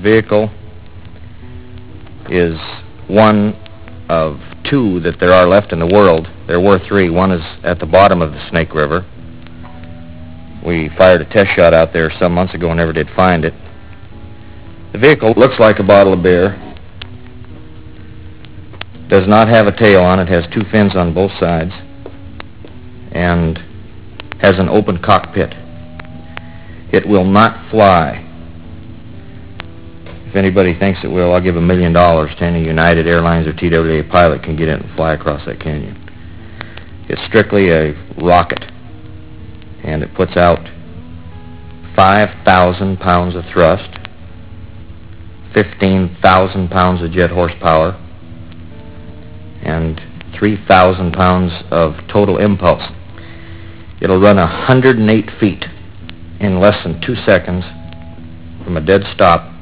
vehicle is one of two that there are left in the world. There were three. One is at the bottom of the Snake River. We fired a test shot out there some months ago and never did find it. The vehicle looks like a bottle of beer. Does not have a tail on it. Has two fins on both sides. And has an open cockpit. It will not fly. If anybody thinks it will, I'll give $1 million to any United Airlines or TWA pilot can get in and fly across that canyon. It's strictly a rocket, and it puts out 5,000 pounds of thrust, 15,000 pounds of jet horsepower, and 3,000 pounds of total impulse. It'll run 108 feet in less than 2 seconds from a dead stop